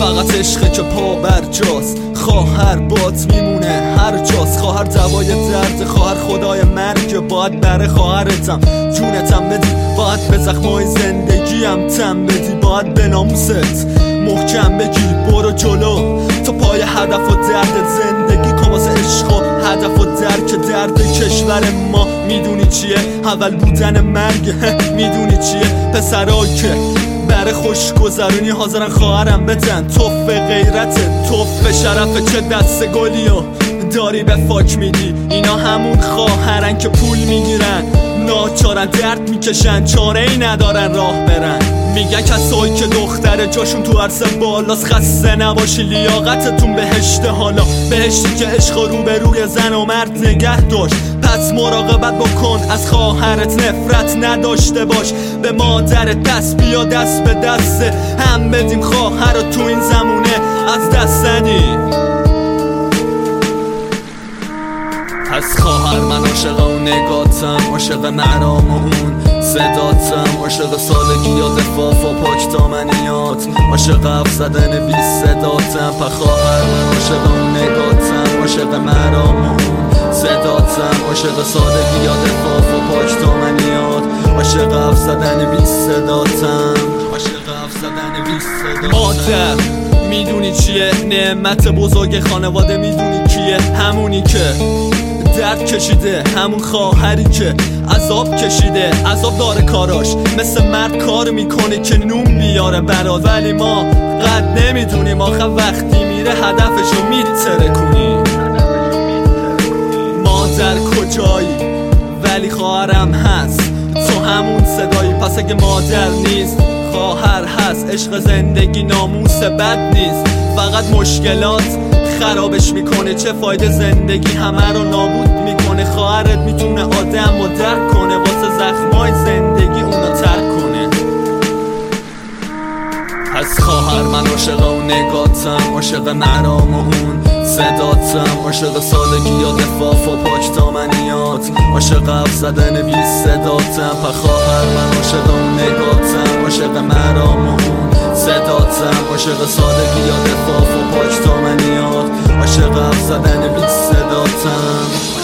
فقط عشقه که پا بر جاست. خواهر بات میمونه هر جاست. خواهر دوای درد، خواهر خدای مرگ. باید بره خواهرتم جونتم بدی، باید به زخمای زندگیم تم بدی، باید به ناموست محکم بگی برو جلو تا پای هدف و درد زندگی کن. واسه عشق و هدف و درک درد کشور ما میدونی چیه؟ اول بودن مرگ. میدونی چیه؟ پسرایی که بره خوشگذرونی حاضرن خواهرم بدن. توف غیرت، توف شرف، چه دست گلی و داری به فاک میدی. اینا همون خواهرن که پول میگیرن، ناچارن درد میکشن، چاره ای ندارن راه برن. میگن کسایی که دختر جاشون تو عرصه بالاست خسته نباشی، لیاقتتون بهشته. حالا بهشتی که عشق رو به روی زن و مرد نگه داشت. پس مراقبت بکن از خواهرت، نفرت نداشته باش به مادرت. دست بیا دست به دست هم بدیم خواهر رو تو این زمونه از دست ندیم. پس خواهر من عاشق اون نگاتم، عاشق مرام و اون صداتم، عاشق سالگی یا دفاف و پاک دامنیات، عاشق حرف زدن بی صداتم. پس خواهر من عاشق اون نگاتم، عاشق مرام و اون صداتم، عاشق سالگی یا دفاف و پاک دامنیات، عاشق حرف زدن بی صداتم، عاشق حرف زدن بی صداتم. مادر میدونی چیه؟ نعمت بزرگ خانواده. میدونی کیه؟ همونی که درد کشیده، همون خواهری که عذاب کشیده. عذاب داره کاراش، مثل مرد کار میکنه که نون بیاره برات. ولی ما قد نمیدونیم آخه وقتی میره هدفشو میترکونی. مادر کجایی؟ ولی خواهرم هست، تو همون صدایی. پس اگه مادر نیست خواهر هست. عشق زندگی ناموس بد نیست، فقط مشکلات خرابش میکنه. چه فایده زندگی همه رو نابود میکنه. خواهرت میتونه آدم رو درک کنه، واسه زخمای زندگی اونو ترک کنه. پس خواهر من عاشق اون نگاتم، عاشق مرام و اون صداتم، عاشق سالگی یا دفاف و پاک دامنیات، عاشق حرف زدن بی صداتم. پس خواهر من عاشق اون نگاتم، عاشق مرام و اون صداتم، عاشق سالگی یا دفاف و پاک دامنیات، عاشق حرف زدن بی صداتم.